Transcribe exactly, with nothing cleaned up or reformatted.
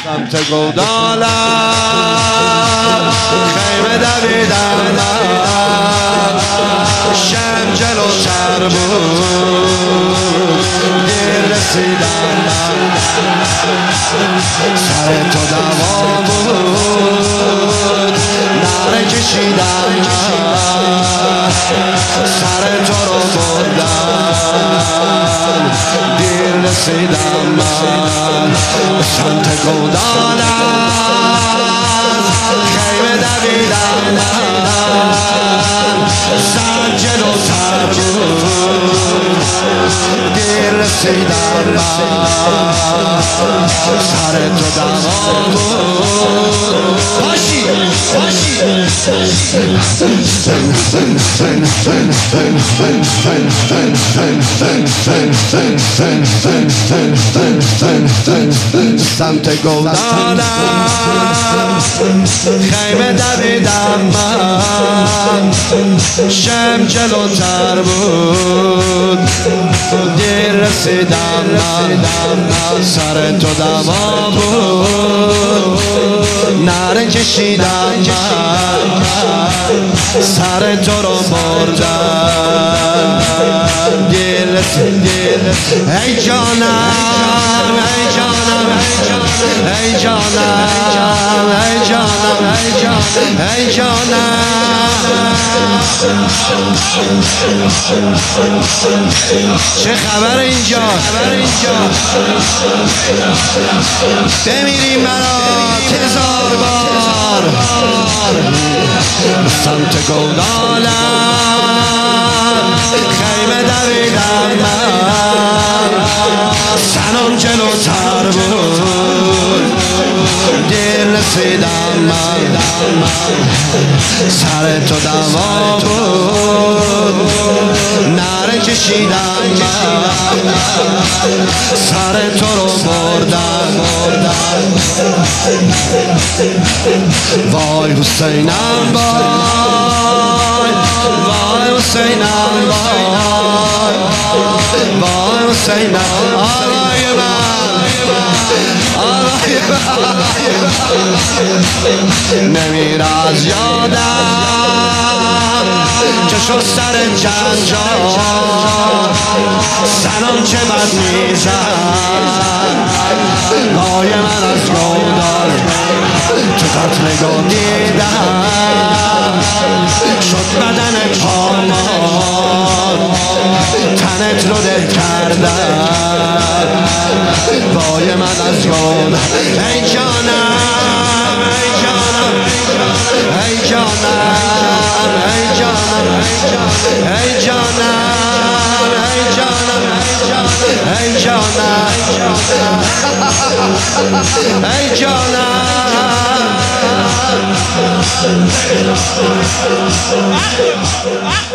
سمت گودالم خیمه دویدم من شم جلوتر بود دیر رسیدم من سر تو دوا بود نره کشیدم من سر تو رو بردم دیر رسیدم من سمت گودالم خیمه دویدم من سر جلوتر بود دیر رسیدم من سر تو دوا بود پاشی پاشی سمت گودالم خیمه دویدم من شم جلوتر بود دیر رسیدم من سر تو دوا بود نره کشیدم من سر تو رو بردم دیر رسیدم ای جانم ای جانم ای جانم ای جانم ای جانم ای جانم چه خبر اینجا بمیریم برات هزار بار سمت گودالم خیمه دویدم من سنم جلوتر بود دیر رسیدم من سر تو دوا بود نره کشیدم من سر تو رو بردم وای حسینم وای وای حسینم وای وای حسینم آقای من آقای من نمیره از یادم که شد سر جنجال سلام چه بد میزن وای من از گودال تو قتل گو دیدم شد بدن پامان تنت رو دل کردم وای من از گودال ای جانم ای جانم ای جانم ای جانم ای جانم ای جانم ای جانم ای جانم